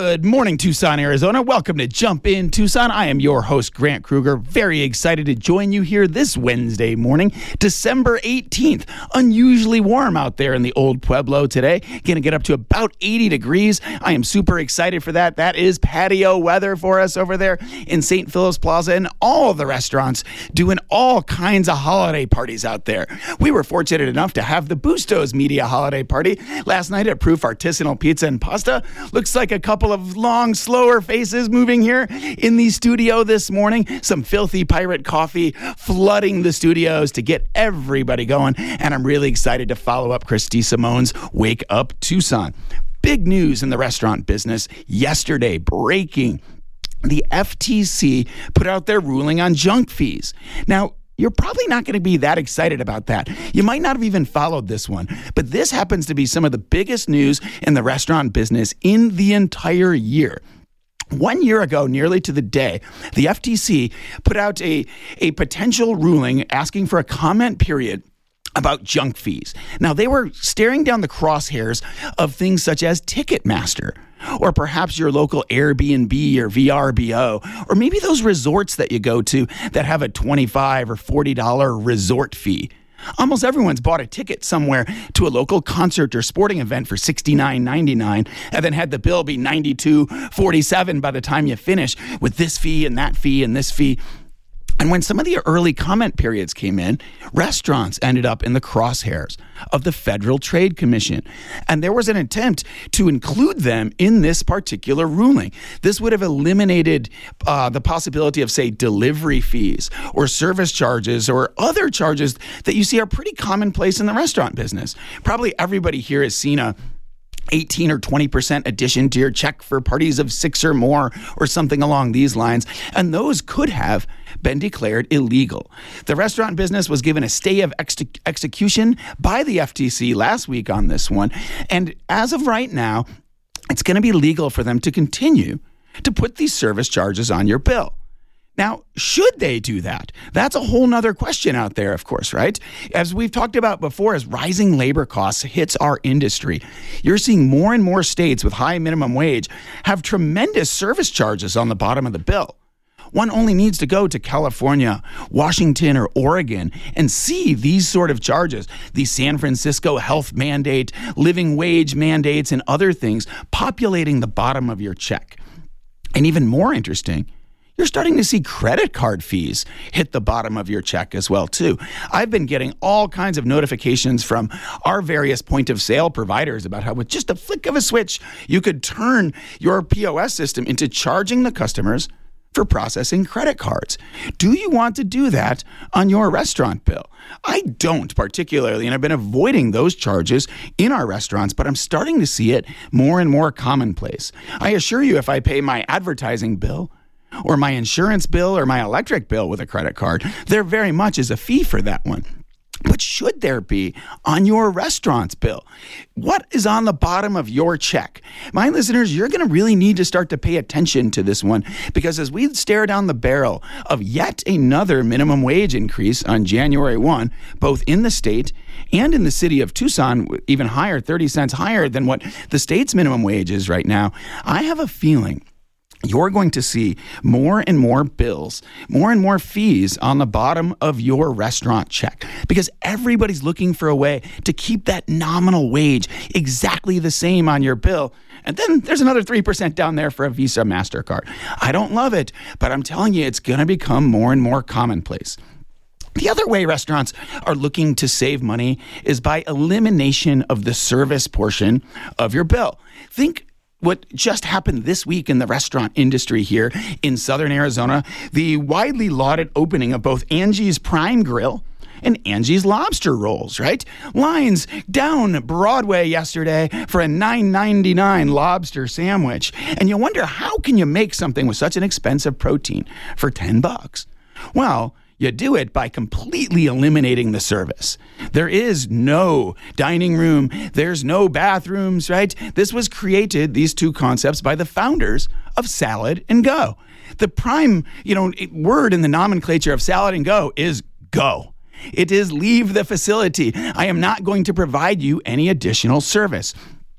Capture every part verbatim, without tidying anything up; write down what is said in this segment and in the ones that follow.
Good morning, Tucson, Arizona. Welcome to Jump In Tucson. I am your host, Grant Kruger. Very excited to join you here this Wednesday morning, December eighteenth. Unusually warm out there in the old Pueblo today. Going to get up to about eighty degrees. I am super excited for that. That is patio weather for us over there in Saint Philip's Plaza, and all the restaurants doing all kinds of holiday parties out there. We were fortunate enough to have the Bustos Media holiday party last night at Proof Artisanal Pizza and Pasta. Looks like a couple of long, slower faces moving here in the studio this morning. Some filthy pirate coffee flooding the studios to get everybody going. And I'm really excited to follow up Christy Simone's Wake Up Tucson. Big news in the restaurant business yesterday, breaking. The F T C put out their ruling on junk fees. Now, you're probably not going to be that excited about that. You might not have even followed this one, but this happens to be some of the biggest news in the restaurant business in the entire year. One year ago, nearly to the day, the F T C put out a, a potential ruling asking for a comment period about junk fees. Now, they were staring down the crosshairs of things such as Ticketmaster, or perhaps your local Airbnb or V R B O, or maybe those resorts that you go to that have a twenty-five dollars or forty dollars resort fee. Almost everyone's bought a ticket somewhere to a local concert or sporting event for sixty-nine ninety-nine and then had the bill be ninety-two forty-seven by the time you finish with this fee and that fee and this fee. And when some of the early comment periods came in, restaurants ended up in the crosshairs of the Federal Trade Commission. And there was an attempt to include them in this particular ruling. This would have eliminated uh, the possibility of, say, delivery fees or service charges or other charges that you see are pretty commonplace in the restaurant business. Probably everybody here has seen a eighteen or twenty percent addition to your check for parties of six or more or something along these lines. And those could have been declared illegal. The restaurant business was given a stay of ex- execution by the F T C last week on this one. And as of right now, it's going to be legal for them to continue to put these service charges on your bill. Now, should they do that? That's a whole nother question out there, of course, right? As we've talked about before, as rising labor costs hits our industry, you're seeing more and more states with high minimum wage have tremendous service charges on the bottom of the bill. One only needs to go to California, Washington, or Oregon and see these sort of charges, the San Francisco health mandate, living wage mandates, and other things populating the bottom of your check. And even more interesting, you're starting to see credit card fees hit the bottom of your check as well, too. I've been getting all kinds of notifications from our various point of sale providers about how with just a flick of a switch, you could turn your P O S system into charging the customers for processing credit cards. Do you want to do that on your restaurant bill? I don't particularly, and I've been avoiding those charges in our restaurants, but I'm starting to see it more and more commonplace. I assure you, if I pay my advertising bill, or my insurance bill or my electric bill with a credit card, there very much is a fee for that one. But should there be on your restaurant's bill? What is on the bottom of your check? My listeners, you're going to really need to start to pay attention to this one, because as we stare down the barrel of yet another minimum wage increase on January first, both in the state and in the city of Tucson, even higher, thirty cents higher than what the state's minimum wage is right now, I have a feeling you're going to see more and more bills, more and more fees on the bottom of your restaurant check, because everybody's looking for a way to keep that nominal wage exactly the same on your bill. And then there's another three percent down there for a Visa MasterCard. I don't love it, but I'm telling you, it's going to become more and more commonplace. The other way restaurants are looking to save money is by elimination of the service portion of your bill. Think what just happened this week in the restaurant industry here in Southern Arizona, the widely lauded opening of both Angie's Prime Grill and Angie's Lobster Rolls, right? Lines down Broadway yesterday for a nine ninety-nine lobster sandwich. And you wonder, how can you make something with such an expensive protein for ten bucks? Well, you do it by completely eliminating the service. There is no dining room. There's no bathrooms, right? This was created, these two concepts, by the founders of Salad and Go. The prime, you know, word in the nomenclature of Salad and Go is go. It is leave the facility. I am not going to provide you any additional service.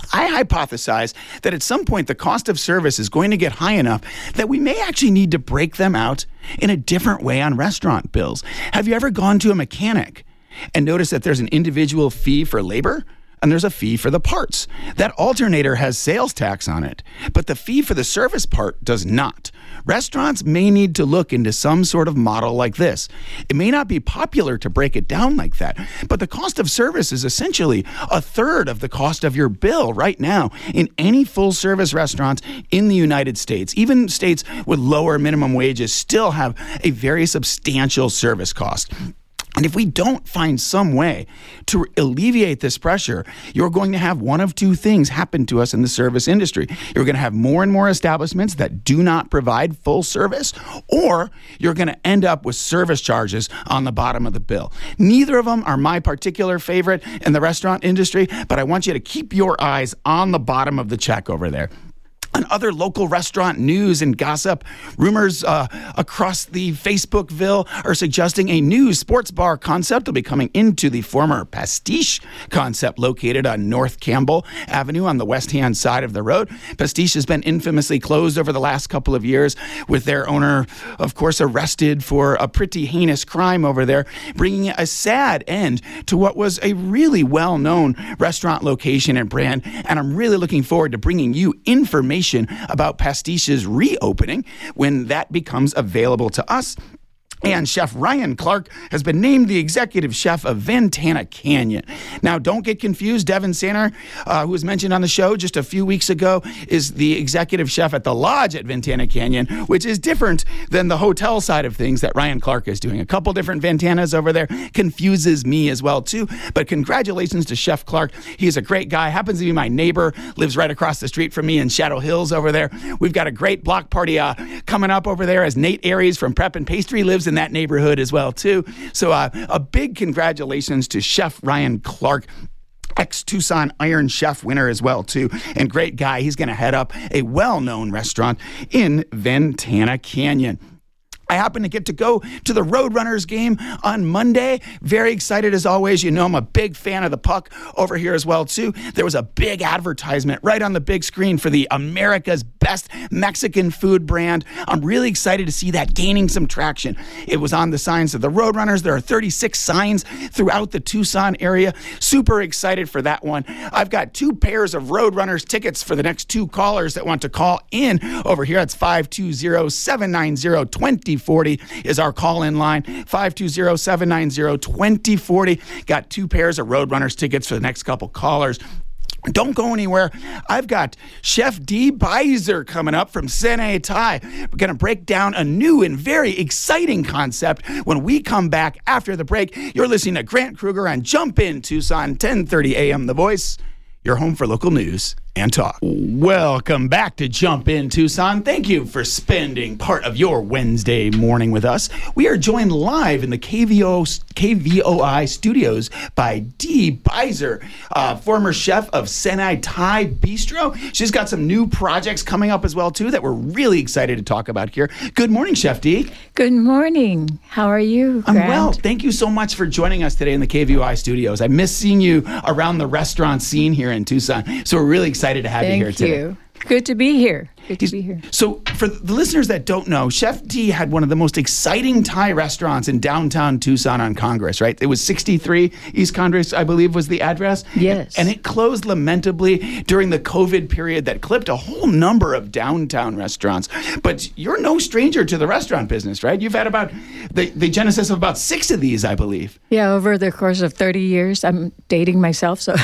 I hypothesize that at some point the cost of service is going to get high enough that we may actually need to break them out in a different way on restaurant bills. Have you ever gone to a mechanic and noticed that there's an individual fee for labor? And there's a fee for the parts. That alternator has sales tax on it, but the fee for the service part does not. Restaurants may need to look into some sort of model like this. It may not be popular to break it down like that, but the cost of service is essentially a third of the cost of your bill right now in any full-service restaurants in the United States. Even states with lower minimum wages still have a very substantial service cost. And if we don't find some way to alleviate this pressure, you're going to have one of two things happen to us in the service industry. You're going to have more and more establishments that do not provide full service, or you're going to end up with service charges on the bottom of the bill. Neither of them are my particular favorite in the restaurant industry, but I want you to keep your eyes on the bottom of the check over there. On other local restaurant news and gossip, rumors uh, across the Facebookville are suggesting a new sports bar concept will be coming into the former Pastiche concept located on North Campbell Avenue on the west-hand side of the road. Pastiche has been infamously closed over the last couple of years, with their owner, of course, arrested for a pretty heinous crime over there, bringing a sad end to what was a really well-known restaurant location and brand. And I'm really looking forward to bringing you information about Pastiche's reopening when that becomes available to us. And Chef Ryan Clark has been named the executive chef of Ventana Canyon. Now, don't get confused. Devin Sanner, uh, who was mentioned on the show just a few weeks ago, is the executive chef at the Lodge at Ventana Canyon, which is different than the hotel side of things that Ryan Clark is doing. A couple different Ventanas over there confuses me as well, too. But congratulations to Chef Clark. He's a great guy. Happens to be my neighbor, lives right across the street from me in Shadow Hills over there. We've got a great block party uh, coming up over there as Nate Aries from Prep and Pastry lives in that neighborhood as well, too. So uh, a big congratulations to Chef Ryan Clark, ex-Tucson Iron Chef winner as well, too, and great guy. He's going to head up a well-known restaurant in Ventana Canyon. I happen to get to go to the Roadrunners game on Monday. Very excited as always. You know I'm a big fan of the puck over here as well, too. There was a big advertisement right on the big screen for the America's Best Mexican Food brand. I'm really excited to see that gaining some traction. It was on the signs of the Roadrunners. There are thirty-six signs throughout the Tucson area. Super excited for that one. I've got two pairs of Roadrunners tickets for the next two callers that want to call in over here. It's five two zero, seven nine zero, two zero four zero is our call-in line. five two zero, seven nine zero, two zero four zero. Got two pairs of Roadrunners tickets for the next couple callers. Don't go anywhere. I've got Chef Dee Beiser coming up from Senai Thai. We're going to break down a new and very exciting concept when we come back after the break. You're listening to Grant Kruger on Jump In Tucson, ten thirty a.m. The Voice, your home for local news and talk. Welcome back to Jump In Tucson. Thank you for spending part of your Wednesday morning with us. We are joined live in the K V O, K V O I studios by Dee Beiser, uh, former chef of Senai Thai Bistro. She's got some new projects coming up as well, too, that we're really excited to talk about here. Good morning, Chef Dee. Good morning. How are you, Grant? I'm well. Thank you so much for joining us today in the K V O I studios. I miss seeing you around the restaurant scene here in Tucson, so we're really excited to have Thank you here today. You. Good to be here. Good to be here. So for the listeners that don't know, Chef Dee had one of the most exciting Thai restaurants in downtown Tucson on Congress, right? It was sixty-three East Congress, I believe, was the address. Yes. And it closed lamentably during the COVID period that clipped a whole number of downtown restaurants. But you're no stranger to the restaurant business, right? You've had about the, the genesis of about six of these, I believe. Yeah, over the course of thirty years. I'm dating myself, so...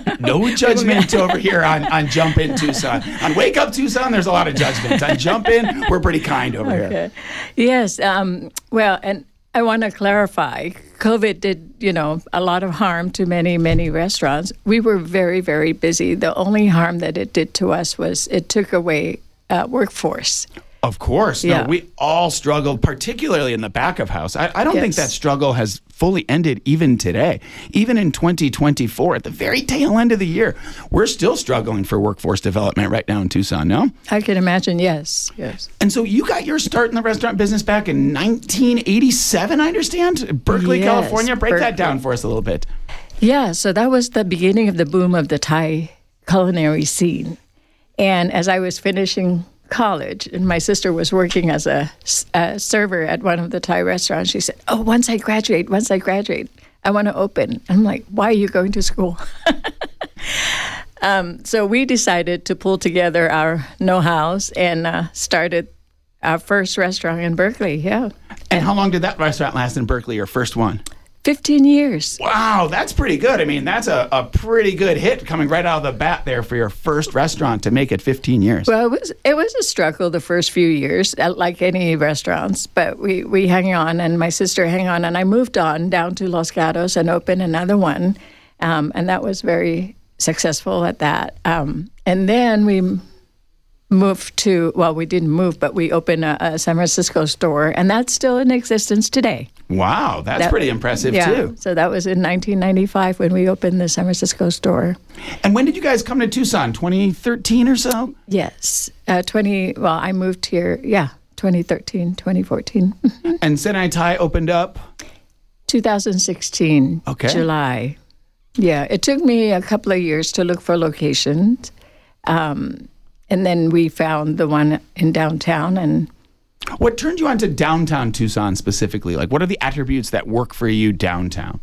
No judgment over here on, on Jump In Tucson. On Wake Up Tucson, there's a lot of judgment. On Jump In, we're pretty kind over okay. here. Yes. Um, well, and I want to clarify, COVID did, you know, a lot of harm to many, many restaurants. We were very, very busy. The only harm that it did to us was it took away uh, workforce. Of course. No, yeah. we all struggled, particularly in the back of house. I, I don't yes. think that struggle has fully ended even today. Even in twenty twenty-four, at the very tail end of the year, we're still struggling for workforce development right now in Tucson, no? I can imagine, yes, yes. And so you got your start in the restaurant business back in nineteen eighty-seven, I understand? Berkeley, yes, California. Break Berkeley. that down for us a little bit. Yeah, so that was the beginning of the boom of the Thai culinary scene. And as I was finishing college, and my sister was working as a, a server at one of the Thai restaurants, she said, oh, once I graduate, once I graduate, I want to open. I'm like, why are you going to school? um, so we decided to pull together our know-hows and uh, started our first restaurant in Berkeley, yeah. And how long did that restaurant last in Berkeley, your first one? fifteen years. Wow, that's pretty good. I mean, that's a, a pretty good hit coming right out of the bat there for your first restaurant to make it fifteen years. Well, it was it was a struggle the first few years, like any restaurants, but we, we hung on, and my sister hung on, and I moved on down to Los Gatos and opened another one, um, and that was very successful at that. Um, and then we moved to, well, we didn't move, but we opened a, a San Francisco store, and that's still in existence today. Wow, that's that, pretty impressive, yeah, too. So that was in nineteen ninety-five when we opened the San Francisco store. And when did you guys come to Tucson? twenty thirteen or so? Yes. Uh, twenty, well, I moved here, yeah, twenty thirteen, twenty fourteen. And Senai Thai opened up? twenty sixteen, okay. July. Yeah, it took me a couple of years to look for locations. Um, and then we found the one in downtown. And what turned you on to downtown Tucson specifically? Like, what are the attributes that work for you downtown?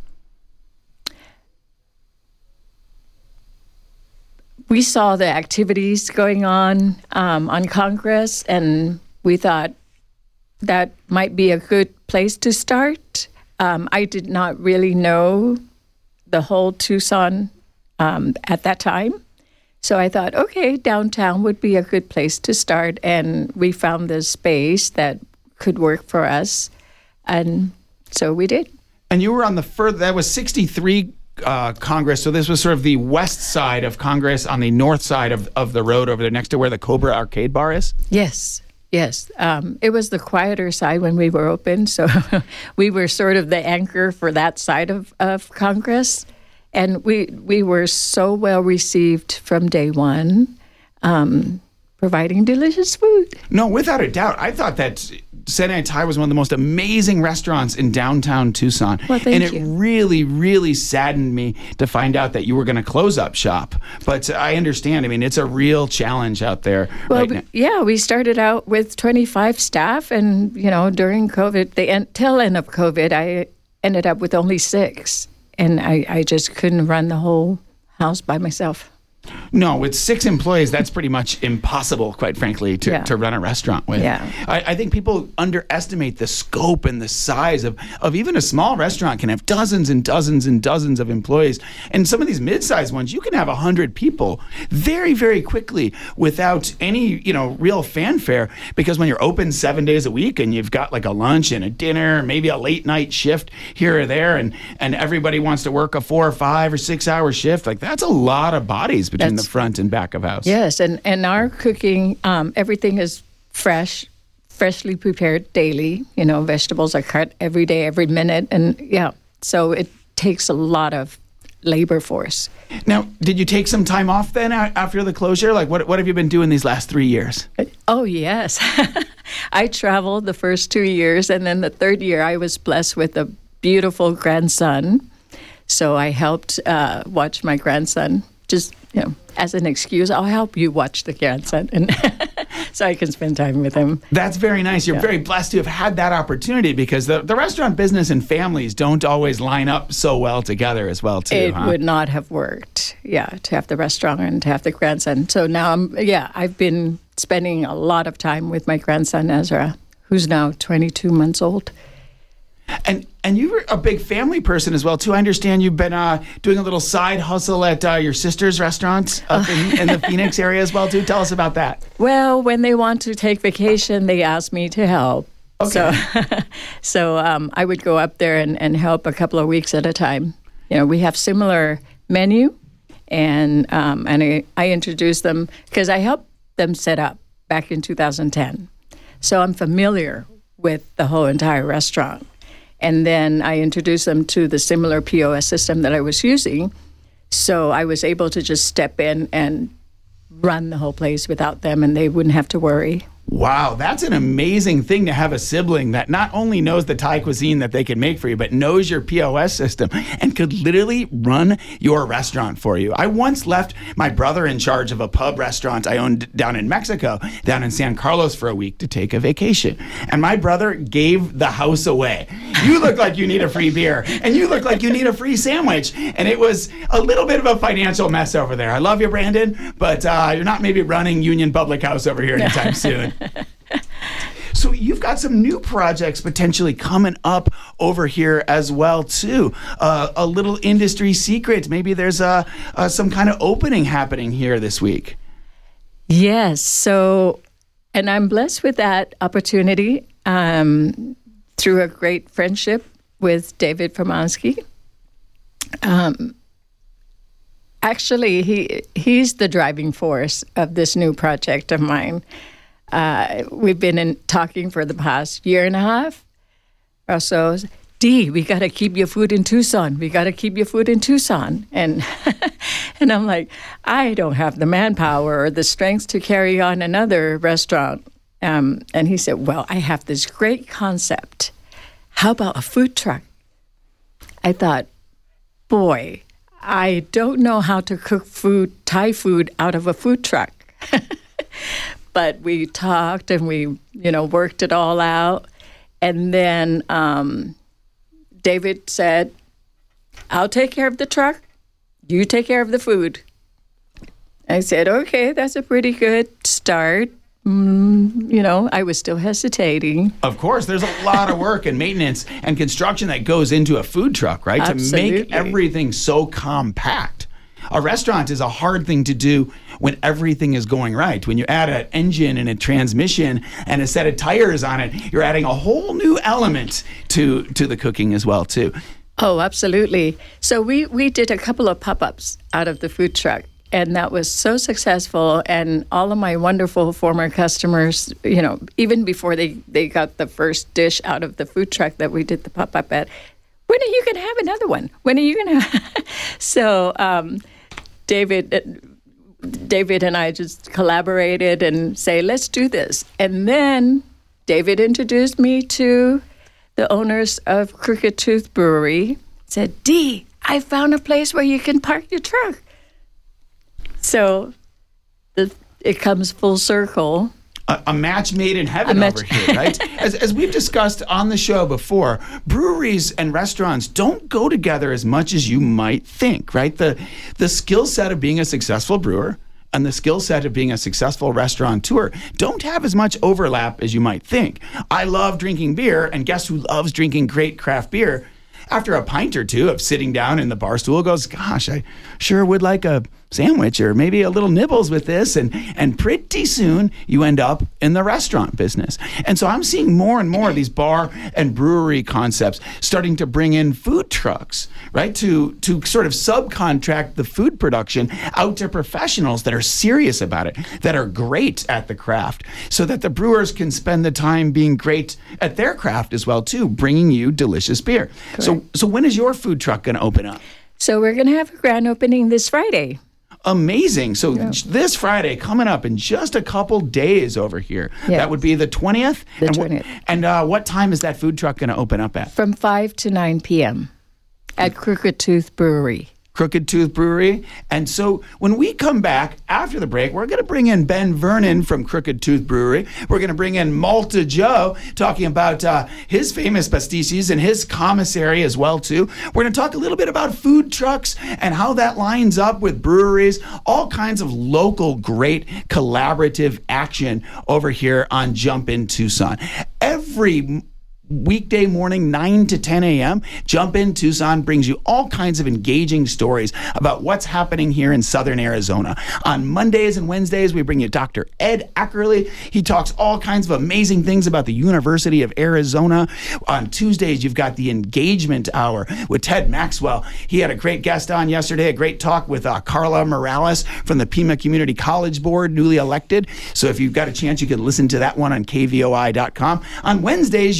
We saw the activities going on um, on Congress, and we thought that might be a good place to start. Um, I did not really know the whole Tucson um, at that time. So I thought, okay, downtown would be a good place to start. And we found this space that could work for us. And so we did. And you were on the further, that was sixty-three uh, Congress. So this was sort of the west side of Congress on the north side of, of the road over there next to where the Cobra Arcade Bar is? Yes. Yes. Um, it was the quieter side when we were open. So we were sort of the anchor for that side of, of Congress. And we we were so well received from day one, um, providing delicious food. No, without a doubt. I thought that Senai Thai was one of the most amazing restaurants in downtown Tucson. Well, thank and it you. really, really saddened me to find out that you were going to close up shop. But I understand. I mean, it's a real challenge out there. Well, right now. Yeah, we started out with twenty-five staff, and you know, during COVID, the end, tail end of COVID, I ended up with only six. And I, I just couldn't run the whole house by myself. No, with six employees, that's pretty much impossible, quite frankly, to, yeah. to run a restaurant with. Yeah. I, I think people underestimate the scope and the size of, of even a small restaurant can have dozens and dozens and dozens of employees. And some of these mid-sized ones, you can have one hundred people very, very quickly without any, you know, real fanfare. Because when you're open seven days a week and you've got like a lunch and a dinner, maybe a late night shift here or there, and, and everybody wants to work a four or five or six hour shift, like that's a lot of bodies between That's, the front and back of house. Yes, and, and our cooking, um, everything is fresh, freshly prepared daily. You know, vegetables are cut every day, every minute. And yeah, so it takes a lot of labor force. Now, did you take some time off then after the closure? Like, what, what have you been doing these last three years? Oh, yes. I traveled the first two years, and then the third year I was blessed with a beautiful grandson. So I helped uh, watch my grandson. Just, you know, as an excuse, I'll help you watch the grandson, and so I can spend time with him. That's very nice. You're yeah. very blessed to have had that opportunity, because the, the restaurant business and families don't always line up so well together as well, too. It huh? would not have worked, yeah, to have the restaurant and to have the grandson. So now, I'm, yeah, I've been spending a lot of time with my grandson, Ezra, who's now twenty-two months old. And and you were a big family person as well, too. I understand you've been uh, doing a little side hustle at uh, your sister's restaurant up in, in the Phoenix area as well, too. Tell us about that. Well, when they want to take vacation, they ask me to help. Okay. So, so um, I would go up there and, and help a couple of weeks at a time. You know, we have similar menu, and um, and I, I introduced them because I helped them set up back in two thousand ten. So I'm familiar with the whole entire restaurant. And then I introduced them to the similar P O S system that I was using. So I was able to just step in and run the whole place without them, and they wouldn't have to worry. Wow, that's an amazing thing to have a sibling that not only knows the Thai cuisine that they can make for you, but knows your P O S system and could literally run your restaurant for you. I once left my brother in charge of a pub restaurant I owned down in Mexico, down in San Carlos for a week to take a vacation. And my brother gave the house away. You look like you need a free beer, and you look like you need a free sandwich. And it was a little bit of a financial mess over there. I love you, Brandon, but uh, you're not maybe running Union Public House over here anytime soon. So you've got some new projects potentially coming up over here as well, too. Uh, a little industry secret. Maybe there's a, uh, some kind of opening happening here this week. Yes. So, and I'm blessed with that opportunity um, through a great friendship with David Formansky. Um, actually, he he's the driving force of this new project of mine. Uh, we've been in talking for the past year and a half or so. Dee, we got to keep your food in Tucson. We got to keep your food in Tucson. And and I'm like, I don't have the manpower or the strength to carry on another restaurant. Um, and he said, well, I have this great concept. How about a food truck? I thought, boy, I don't know how to cook food, Thai food, out of a food truck. But we talked and we, you know, worked it all out. And then um, David said, I'll take care of the truck. You take care of the food. I said, okay, that's a pretty good start. Mm, you know, I was still hesitating. Of course, there's a lot of work and maintenance and construction that goes into a food truck, right? Absolutely. To make everything so compact. A restaurant is a hard thing to do when everything is going right. When you add an engine and a transmission and a set of tires on it, you're adding a whole new element to, to the cooking as well, too. Oh, absolutely. So we, we did a couple of pop-ups out of the food truck, and that was so successful. And all of my wonderful former customers, you know, even before they, they got the first dish out of the food truck that we did the pop-up at, when are you going to have another one? When are you going to? So um, David, David and I just collaborated and say, let's do this. And then David introduced me to the owners of Crooked Tooth Brewery. Said, Dee, I found a place where you can park your truck. So the, it comes full circle. A, a match made in heaven match- over here, right? As, as we've discussed on the show before, breweries and restaurants don't go together as much as you might think, right? The, the skill set of being a successful brewer and the skill set of being a successful restaurateur don't have as much overlap as you might think. I love drinking beer, and guess who loves drinking great craft beer? After a pint or two of sitting down in the bar stool, goes, gosh, I sure would like a sandwich or maybe a little nibbles with this. And, and pretty soon you end up in the restaurant business. And so I'm seeing more and more of these bar and brewery concepts starting to bring in food trucks, right? To, to sort of subcontract the food production out to professionals that are serious about it, that are great at the craft, so that the brewers can spend the time being great at their craft as well, too, bringing you delicious beer. Correct. So, so when is your food truck going to open up? So we're going to have a grand opening this Friday. Amazing. So yeah. this Friday coming up in just a couple days over here. Yeah. That would be the twentieth. The and twentieth. Wh- and uh, what time is that food truck going to open up at? From five to nine p.m. at Crooked Tooth Brewery. Crooked Tooth Brewery. And so when we come back after the break, we're going to bring in Ben Vernon from Crooked Tooth Brewery. We're going to bring in Malta Joe talking about uh, his famous pastisses and his commissary as well, too. We're going to talk a little bit about food trucks and how that lines up with breweries, all kinds of local great collaborative action over here on Jump in Tucson. Every weekday morning, nine to ten a.m. Jump in Tucson brings you all kinds of engaging stories about what's happening here in Southern Arizona. On Mondays and Wednesdays, we bring you Doctor Ed Ackerley. He talks all kinds of amazing things about the University of Arizona. On Tuesdays, you've got the Engagement Hour with Ted Maxwell. He had a great guest on yesterday, a great talk with uh, Carla Morales from the Pima Community College Board, newly elected. So if you've got a chance, you can listen to that one on K V O I dot com. On Wednesdays, you get me.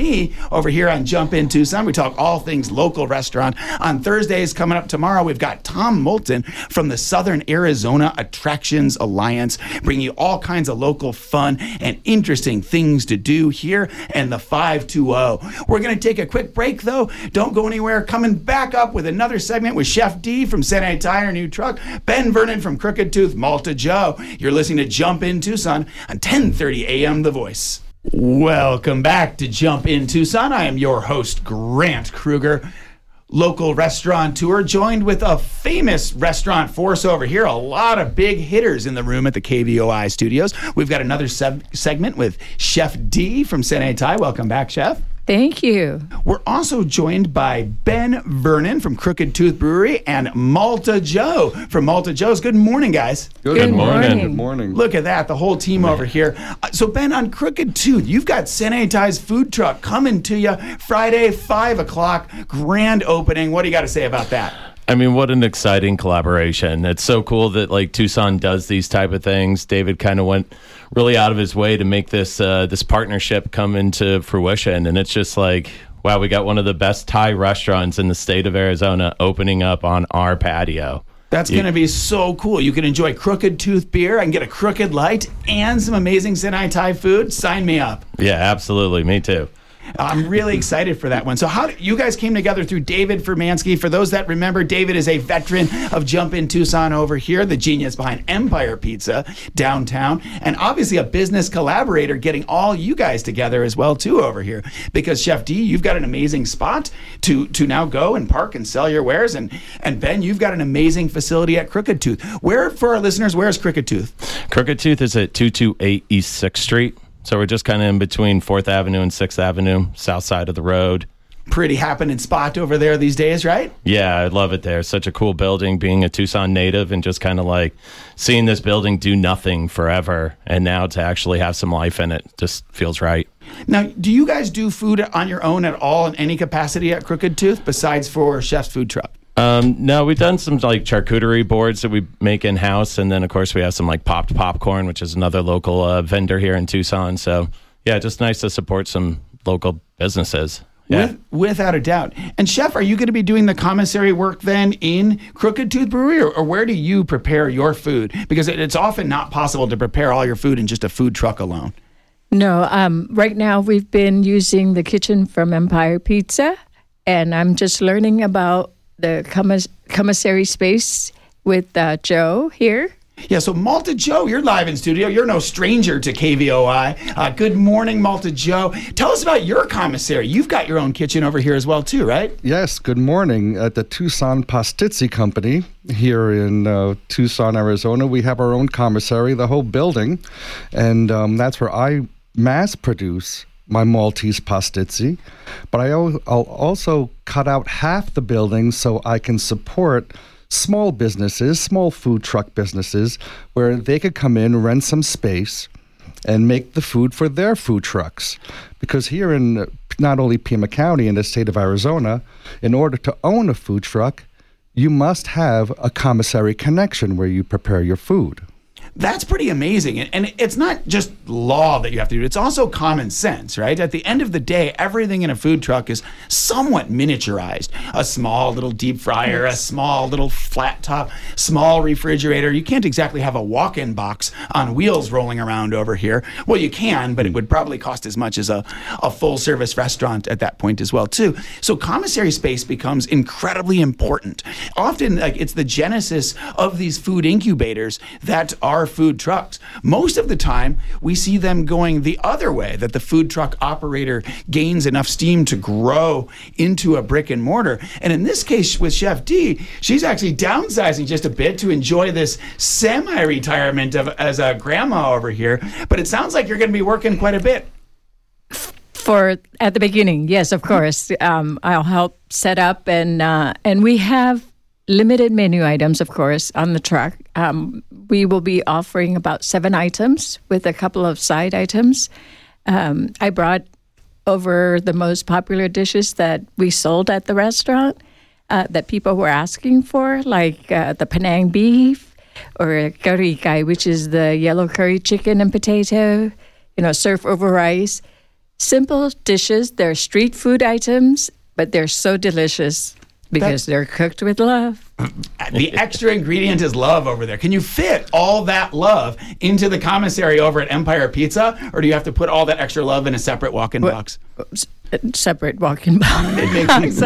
me over here on Jump In Tucson. We talk all things local restaurant. On Thursdays coming up tomorrow, we've got Tom Moulton from the Southern Arizona Attractions Alliance, bringing you all kinds of local fun and interesting things to do here in the five two zero. We're going to take a quick break, though. Don't go anywhere. Coming back up with another segment with Chef D from Senai Tire New Truck, Ben Vernon from Crooked Tooth, Malta Joe. You're listening to Jump In Tucson on ten thirty a.m. The Voice. Welcome back to Jump In Tucson. I am your host, Grant Kruger, local restaurateur, joined with a famous restaurant force over here. A lot of big hitters in the room at the K V O I studios. We've got another sub- segment with Chef D from Senai Thai. Welcome back, Chef. Thank you. We're also joined by Ben Vernon from Crooked Tooth Brewery and Malta Joe from Malta Joe's. Good morning, guys. Good, Good morning. morning. Good morning. Look at that, the whole team over here. Uh, so, Ben, on Crooked Tooth, you've got Senai Thai's food truck coming to you Friday, five o'clock, grand opening. What do you got to say about that? I mean, what an exciting collaboration. It's so cool that like Tucson does these type of things. David kind of went really out of his way to make this uh, this partnership come into fruition. And it's just like, wow, we got one of the best Thai restaurants in the state of Arizona opening up on our patio. That's going to be so cool. You can enjoy Crooked Tooth beer. I can get a Crooked Light and some amazing Senai Thai food. Sign me up. Yeah, absolutely. Me too. I'm really excited for that one. So how you guys came together through David Furmansky. For those that remember, David is a veteran of Jump In Tucson over here, the genius behind Empire Pizza downtown, and obviously a business collaborator getting all you guys together as well too over here. Because Chef D, you've got an amazing spot to to now go and park and sell your wares, and and Ben, you've got an amazing facility at Crooked Tooth. Where, for our listeners, where is Crooked Tooth? Crooked Tooth is at two two eight East sixth Street. So we're just kind of in between fourth Avenue and sixth Avenue, south side of the road. Pretty happening spot over there these days, right? Yeah, I love it there. Such a cool building, being a Tucson native and just kind of like seeing this building do nothing forever. And now to actually have some life in it just feels right. Now, do you guys do food on your own at all in any capacity at Crooked Tooth besides for Chef's Food Truck? Um, no, we've done some like charcuterie boards that we make in house, and then of course we have some like popped popcorn, which is another local uh, vendor here in Tucson. So yeah, just nice to support some local businesses. Yeah. With, without a doubt. And Chef, are you going to be doing the commissary work then in Crooked Tooth Brewery, or, or where do you prepare your food? Because it, it's often not possible to prepare all your food in just a food truck alone. No, um, right now we've been using the kitchen from Empire Pizza, and I'm just learning about the commiss- commissary space with uh, Joe here. Yeah, so Malta Joe, you're live in studio. You're no stranger to K V O I. Uh, good morning, Malta Joe. Tell us about your commissary. You've got your own kitchen over here as well, too, right? Yes, good morning. At the Tucson Pastizzi Company here in uh, Tucson, Arizona, we have our own commissary, the whole building, and um, that's where I mass produce my Maltese pastizzi, but I al- I'll also cut out half the building so I can support small businesses, small food truck businesses, where they could come in, rent some space, and make the food for their food trucks. Because here in not only Pima County in the state of Arizona, in order to own a food truck, you must have a commissary connection where you prepare your food. That's pretty amazing. And, and it's not just law that you have to do. It's also common sense, right? At the end of the day, everything in a food truck is somewhat miniaturized. A small little deep fryer, a small little flat top, small refrigerator. You can't exactly have a walk-in box on wheels rolling around over here. Well, you can, but it would probably cost as much as a, a full-service restaurant at that point as well, too. So commissary space becomes incredibly important. Often, like, it's the genesis of these food incubators that are food trucks. Most of the time, we see them going the other way, that the food truck operator gains enough steam to grow into a brick and mortar. And in this case with Chef D, she's actually downsizing just a bit to enjoy this semi-retirement of, as a grandma over here. But it sounds like you're going to be working quite a bit. For at the beginning, yes, of course. Um, I'll help set up, and uh, and we have limited menu items, of course, on the truck. Um, we will be offering about seven items with a couple of side items. Um, I brought over the most popular dishes that we sold at the restaurant uh, that people were asking for, like uh, the Penang beef or curry kai, which is the yellow curry chicken and potato, you know, served over rice. Simple dishes. They're street food items, but they're so delicious because That- they're cooked with love. The extra ingredient is love over there. Can you fit all that love into the commissary over at Empire Pizza, or do you have to put all that extra love in a separate walk-in box? S- Separate walk-in box. It makes,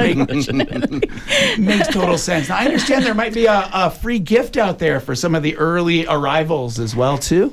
makes, makes total sense. Now, I understand there might be a, a free gift out there for some of the early arrivals as well, too.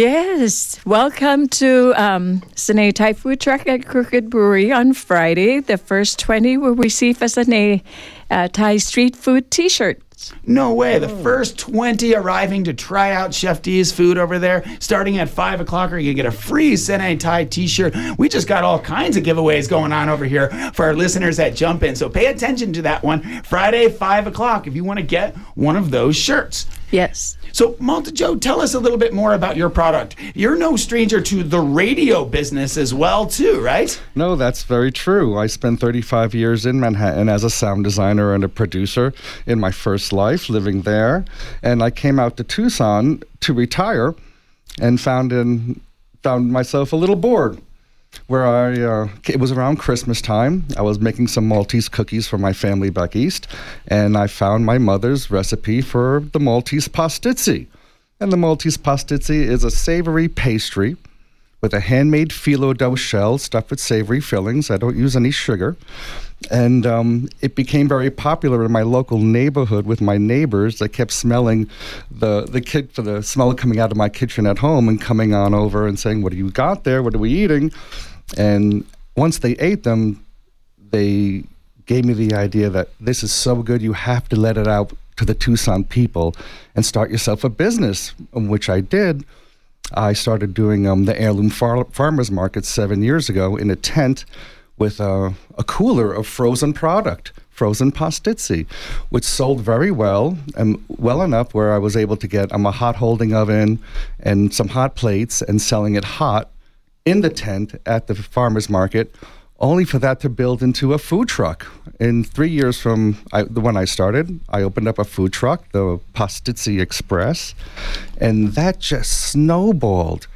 Yes. Welcome to um, Sine Thai Food Truck at Crooked Brewery on Friday. The first twenty will receive a Sine uh, Thai street food T-shirt. No way. The first twenty arriving to try out Chef D's food over there, starting at five o'clock, are you can get a free Sine Thai t-shirt. We just got all kinds of giveaways going on over here for our listeners at Jump In. So pay attention to that one. Friday, five o'clock, if you want to get one of those shirts. Yes. So, Malta Joe, tell us a little bit more about your product. You're no stranger to the radio business as well, too, right? No, that's very true. I spent thirty-five years in Manhattan as a sound designer and a producer in my first life, living there. And I came out to Tucson to retire and found in, found myself a little bored. Where I, uh, it was around Christmas time. I was making some Maltese cookies for my family back east, and I found my mother's recipe for the Maltese pastizzi. And the Maltese pastizzi is a savory pastry with a handmade phyllo dough shell stuffed with savory fillings. I don't use any sugar. And um, it became very popular in my local neighborhood with my neighbors. They kept smelling the the kid for the smell coming out of my kitchen at home and coming on over and saying, "What do you got there? What are we eating?" And once they ate them, they gave me the idea that this is so good, you have to let it out to the Tucson people and start yourself a business, which I did. I started doing um, the Heirloom Far- Farmers Market seven years ago in a tent with a, a cooler of frozen product, frozen pastizzi, which sold very well, and well enough where I was able to get um, a hot holding oven and some hot plates and selling it hot in the tent at the farmer's market, only for that to build into a food truck. In three years from I, the when I started, I opened up a food truck, the Pastizzi Express, and that just snowballed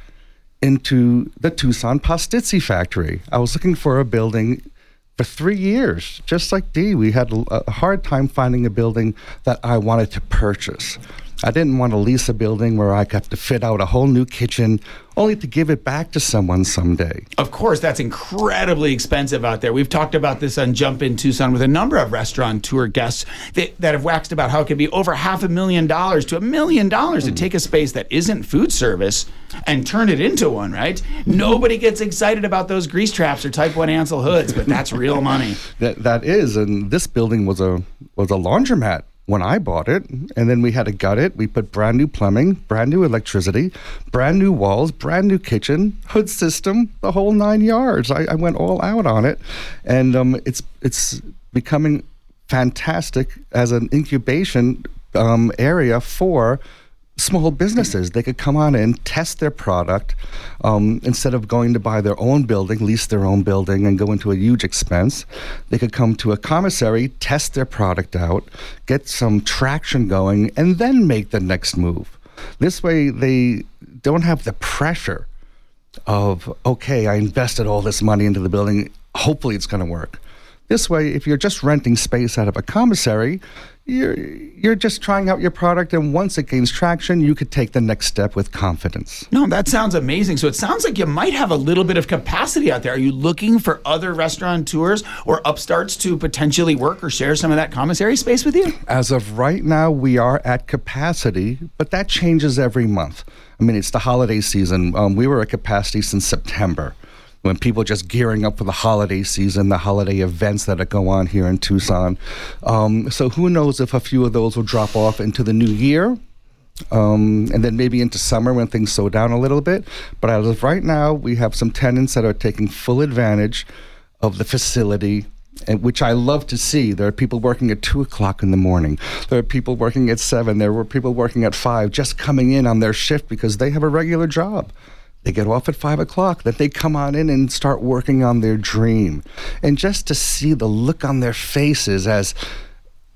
into the Tucson Pastizzi factory. I was looking for a building for three years, just like Dee. We had a, a hard time finding a building that I wanted to purchase. I didn't want to lease a building where I got to fit out a whole new kitchen only to give it back to someone someday. Of course, that's incredibly expensive out there. We've talked about this on Jump In Tucson with a number of restaurateur guests that, that have waxed about how it could be over half a million dollars to a million dollars to take a space that isn't food service and turn it into one, right? Nobody gets excited about those grease traps or Type one Ansel hoods, but that's real money. That that is, and this building was a was a laundromat when I bought it, and then we had to gut it. We put brand new plumbing, brand new electricity, brand new walls, brand new kitchen, hood system, the whole nine yards. I, I went all out on it, and um, it's it's becoming fantastic as an incubation um, area for small businesses. They could come on in, test their product, um, instead of going to buy their own building, lease their own building, and go into a huge expense. They could come to a commissary, test their product out, get some traction going, and then make the next move. This way, they don't have the pressure of, okay, I invested all this money into the building, hopefully it's going to work. This way, if you're just renting space out of a commissary, you're you're just trying out your product, and once it gains traction, you could take the next step with confidence. No, that sounds amazing. So it sounds like you might have a little bit of capacity out there. Are you looking for other restaurateurs or upstarts to potentially work or share some of that commissary space with you? As of right now, we are at capacity, but that changes every month. I mean, it's the holiday season. Um, we were at capacity since September, when people are just gearing up for the holiday season, the holiday events that go on here in Tucson. Um, so who knows if a few of those will drop off into the new year, um, and then maybe into summer when things slow down a little bit. But as of right now, we have some tenants that are taking full advantage of the facility, and which I love to see. There are people working at two o'clock in the morning. There are people working at seven. There were people working at five, just coming in on their shift because they have a regular job. They get off at five o'clock, then they come on in and start working on their dream. And just to see the look on their faces as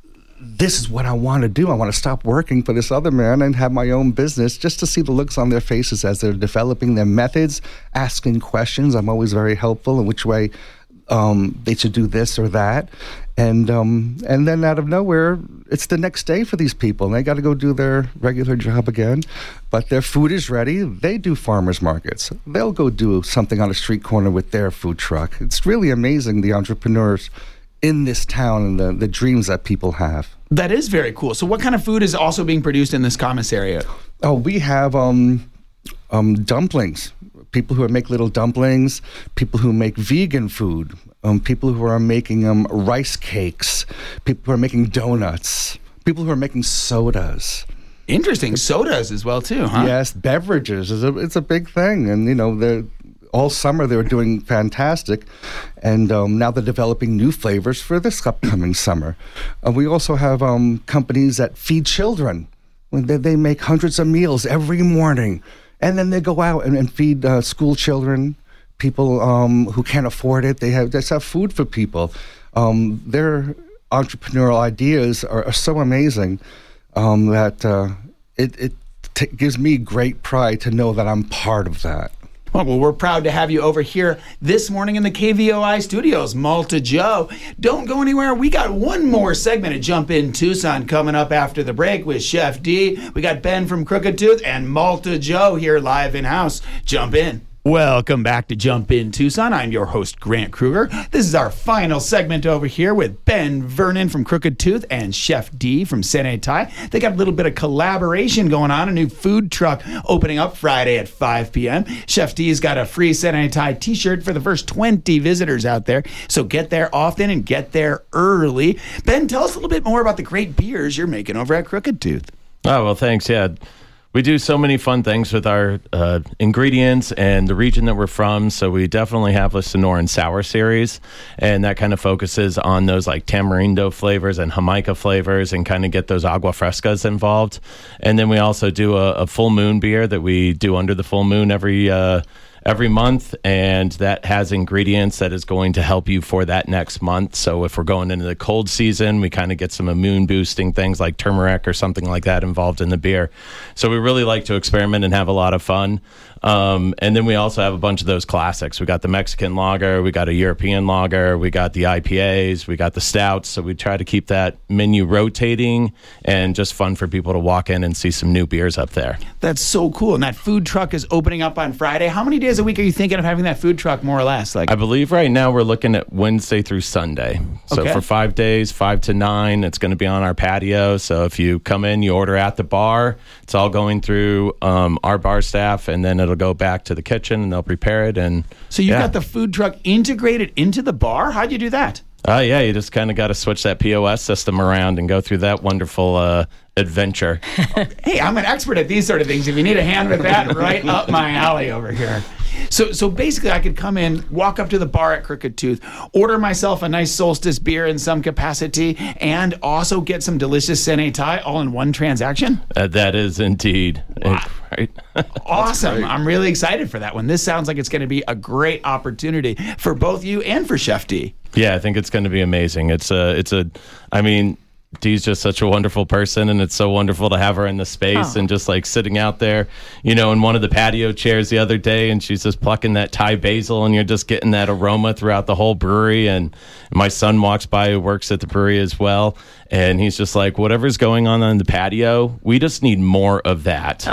this is what I want to do. I want to stop working for this other man and have my own business, just to see the looks on their faces as they're developing their methods, asking questions. I'm always very helpful in which way um, they should do this or that. And um, and then out of nowhere, it's the next day for these people. And they got to go do their regular job again. But their food is ready. They do farmers markets. They'll go do something on a street corner with their food truck. It's really amazing, the entrepreneurs in this town and the, the dreams that people have. That is very cool. So what kind of food is also being produced in this commissariat? Oh, we have um, um, dumplings. People who make little dumplings, people who make vegan food, um, people who are making um, rice cakes, people who are making donuts, people who are making sodas. Interesting. Sodas as well, too, huh? Yes, beverages. Is a, it's a big thing. And, you know, they're all summer they were doing fantastic. And um, now they're developing new flavors for this upcoming summer. Uh, we also have um, companies that feed children. They, they make hundreds of meals every morning. And then they go out and, and feed uh, school children, people um, who can't afford it. They have they just have food for people. Um, their entrepreneurial ideas are, are so amazing um, that uh, it, it t- gives me great pride to know that I'm part of that. Well, we're proud to have you over here this morning in the K V O I studios. Malta Joe, don't go anywhere. We got one more segment of Jump In Tucson coming up after the break with Chef D. We got Ben from Crooked Tooth and Malta Joe here live in-house. Jump in. Welcome back to Jump In Tucson. I'm your host, Grant Kruger. This is our final segment over here with Ben Vernon from Crooked Tooth and Chef D from Sene Thai. They got a little bit of collaboration going on, a new food truck opening up Friday at five p.m. Chef D's got a free Sene Thai t-shirt for the first twenty visitors out there. So get there often and get there early. Ben, tell us a little bit more about the great beers you're making over at Crooked Tooth. Oh, well, thanks. Yeah. We do so many fun things with our uh, ingredients and the region that we're from. So we definitely have a Sonoran Sour series, and that kind of focuses on those like tamarindo flavors and Jamaica flavors and kind of get those agua frescas involved. And then we also do a, a full moon beer that we do under the full moon every uh, every month, and that has ingredients that is going to help you for that next month. So if we're going into the cold season, we kind of get some immune boosting things like turmeric or something like that involved in the beer. So we really like to experiment and have a lot of fun. Um, and then we also have a bunch of those classics. We got the Mexican lager, we got a European lager, we got the I P As, we got the stouts. So we try to keep that menu rotating and just fun for people to walk in and see some new beers up there. That's so cool. And that food truck is opening up on Friday. How many days a week are you thinking of having that food truck, more or less? Like, I believe right now we're looking at Wednesday through Sunday. So Okay. for five days, five to nine, it's going to be on our patio. So if you come in, you order at the bar, it's all going through um, our bar staff, and then it'll go back to the kitchen and they'll prepare it. And So you've yeah. got the food truck integrated into the bar? How'd you do that? Uh, yeah, you just kind of got to switch that P O S system around and go through that wonderful uh, adventure. Hey, I'm an expert at these sort of things. If you need a hand with that, right up my alley over here. So so basically, I could come in, walk up to the bar at Crooked Tooth, order myself a nice Solstice beer in some capacity, and also get some delicious Sene Thai all in one transaction? Uh, that is indeed. Wow. Right? Awesome. I'm really excited for that one. This sounds like it's going to be a great opportunity for both you and for Chef D. Yeah, I think it's going to be amazing. It's a, it's a, I mean, Dee's just such a wonderful person, and it's so wonderful to have her in the space Oh. and just like sitting out there, you know, in one of the patio chairs the other day, and she's just plucking that Thai basil, and you're just getting that aroma throughout the whole brewery. And my son walks by who works at the brewery as well, and he's just like, whatever's going on on the patio, we just need more of that.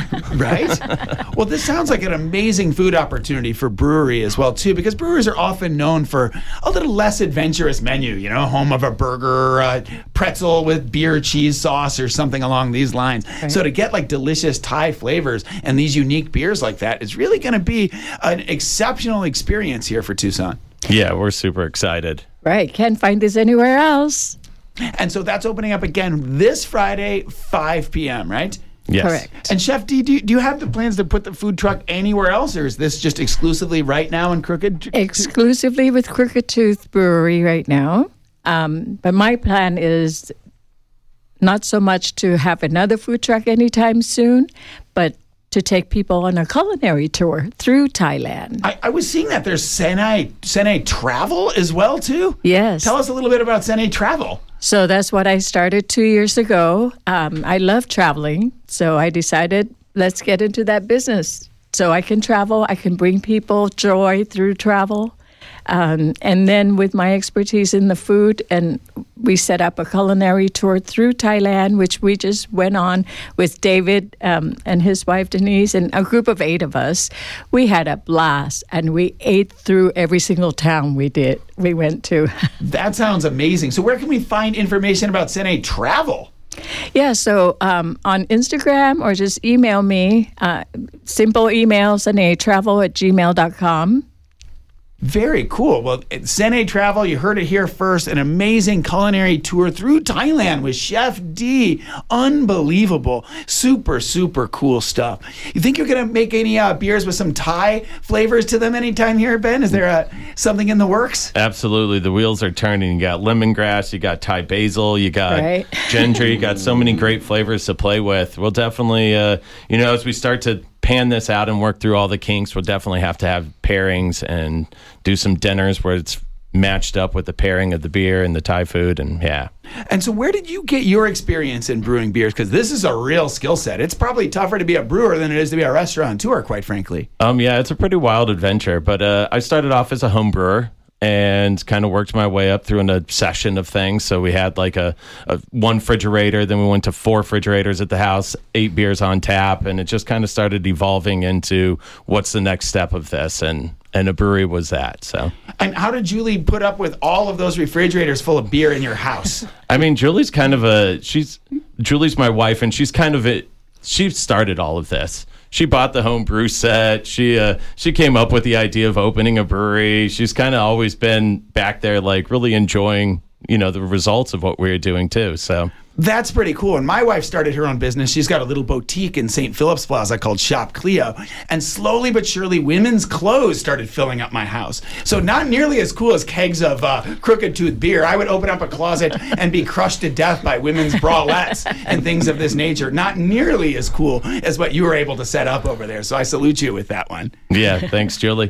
Right? Well, this sounds like an amazing food opportunity for brewery as well, too, because breweries are often known for a little less adventurous menu, you know, home of a burger, uh, pretzel with beer cheese sauce or something along these lines. Right. So to get like delicious Thai flavors and these unique beers like that is really going to be an exceptional experience here for Tucson. Yeah, we're super excited. Right. Can't find this anywhere else. And so that's opening up again this Friday, five p.m., right? Yes. Correct. And Chef D, do you, do you have the plans to put the food truck anywhere else, or is this just exclusively right now in Crooked? Exclusively with Crooked Tooth Brewery right now. Um, but my plan is not so much to have another food truck anytime soon, but to take people on a culinary tour through Thailand. I, I was seeing that there's Sene, Sene Travel as well, too. Yes. Tell us a little bit about Sene Travel. So that's what I started two years ago. Um, I love traveling, so I decided let's get into that business. So I can travel, I can bring people joy through travel. Um, and then with my expertise in the food, and we set up a culinary tour through Thailand, which we just went on with David um, and his wife Denise and a group of eight of us. We had a blast, and we ate through every single town we did. We went to. That sounds amazing. So where can we find information about Sene Travel? Yeah, so um, on Instagram or just email me, uh, simple email, senetravel at gmail dot com. Very cool. Well, Sene Travel, you heard it here first, an amazing culinary tour through Thailand with Chef D. Unbelievable. Super, super cool stuff. You think you're going to make any uh, beers with some Thai flavors to them anytime here, Ben? Is there uh, something in the works? Absolutely. The wheels are turning. You got lemongrass, you got Thai basil, you got right. ginger, you got so many great flavors to play with. We'll definitely, uh, you know, as we start to pan this out and work through all the kinks, we'll definitely have to have pairings and do some dinners where it's matched up with the pairing of the beer and the Thai food. And yeah. And so where did you get your experience in brewing beers? Because this is a real skill set. It's probably tougher to be a brewer than it is to be a restaurateur, quite frankly. Um, yeah, it's a pretty wild adventure. But uh, I started off as a home brewer and kind of worked my way up through an obsession of things. So we had like a, a one refrigerator, then we went to four refrigerators at the house, eight beers on tap, and it just kind of started evolving into what's the next step of this, and and a brewery was that. So. And how did Julie put up with all of those refrigerators full of beer in your house? I mean, Julie's kind of a she's Julie's my wife, and she's kind of a she started all of this. She bought the home brew set. She uh, she came up with the idea of opening a brewery. She's kind of always been back there, like really enjoying, you know, the results of what we were doing too. So that's pretty cool. And my wife started her own business. She's got a little boutique in Saint Philip's Plaza called Shop Cleo. And slowly but surely, women's clothes started filling up my house. So not nearly as cool as kegs of uh, Crooked Tooth beer. I would open up a closet and be crushed to death by women's bralettes and things of this nature. Not nearly as cool as what you were able to set up over there. So I salute you with that one. Yeah, thanks, Julie.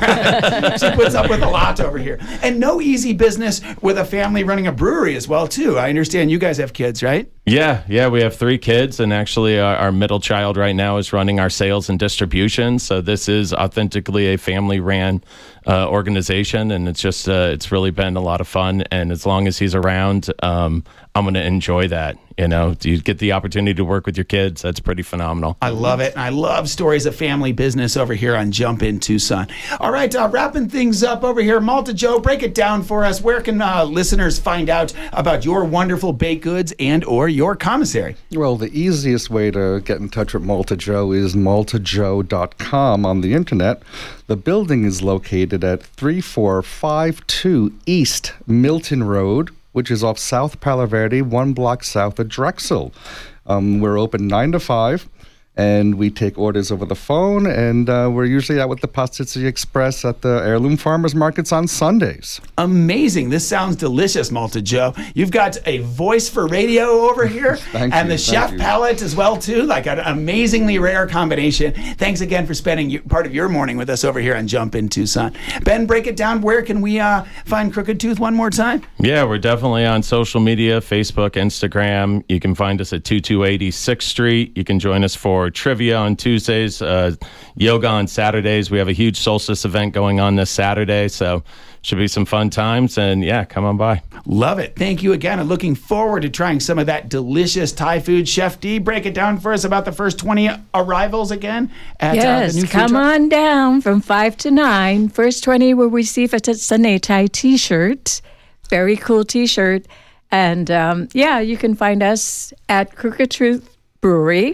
Yeah, she puts up with a lot over here. And no easy business with a family running a brewery as well, too. I understand you guys have kids, right? Yeah, yeah, we have three kids, and actually our, our middle child right now is running our sales and distribution. So this is authentically a family-ran uh, organization, and it's just uh, it's really been a lot of fun. And as long as he's around, um, I'm going to enjoy that. You know, you get the opportunity to work with your kids. That's pretty phenomenal. I love it. And I love stories of family business over here on Jump In Tucson. All right, uh, wrapping things up over here. Malta Joe, break it down for us. Where can uh, listeners find out about your wonderful baked goods and or your commissary? Well, the easiest way to get in touch with Malta Joe is malta joe dot com on the internet. The building is located at three four five two East Milton Road, which is off South Palo Verde, one block south of Drexel. Um, we're open nine to five, and we take orders over the phone, and uh, we're usually out with the Pastizzi Express at the Heirloom Farmers Markets on Sundays. Amazing. This sounds delicious, Malta Joe. You've got a voice for radio over here, Thank and you, the thank chef you. palate as well, too. Like an amazingly rare combination. Thanks again for spending you- part of your morning with us over here on Jump In Tucson. Ben, break it down. Where can we uh, find Crooked Tooth one more time? Yeah, we're definitely on social media, Facebook, Instagram. You can find us at twenty-two eighty sixth Street. You can join us for trivia on Tuesdays, uh, yoga on Saturdays. We have a huge solstice event going on this Saturday, so should be some fun times. And yeah, come on by. Love it. Thank you again. And looking forward to trying some of that delicious Thai food. Chef D, break it down for us about the first twenty arrivals again. At, Yes, uh, the new food come truck. on down from five to nine. First twenty will receive a Sene Thai t-shirt. Very cool t-shirt. And um, yeah, you can find us at Crooked Truth Brewery.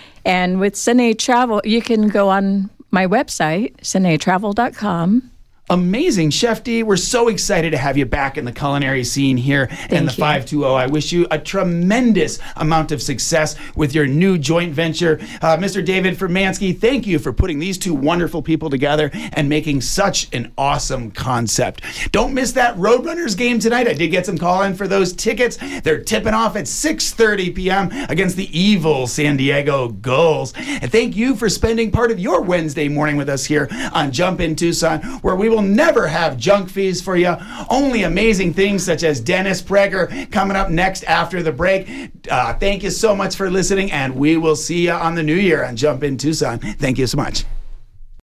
And with Sene Travel, you can go on my website, sene travel dot com. Amazing, Chef D. We're so excited to have you back in the culinary scene here in the you. five two zero. I wish you a tremendous amount of success with your new joint venture. Uh, Mister David Fermansky, thank you for putting these two wonderful people together and making such an awesome concept. Don't miss that Roadrunners game tonight. I did get some call in for those tickets. They're tipping off at six thirty p.m. against the evil San Diego Gulls. And thank you for spending part of your Wednesday morning with us here on Jump In Tucson, where we will will never have junk fees for you. Only amazing things such as Dennis Prager coming up next after the break. Uh, thank you so much for listening, and we will see you on the new year on Jump in Tucson. Thank you so much.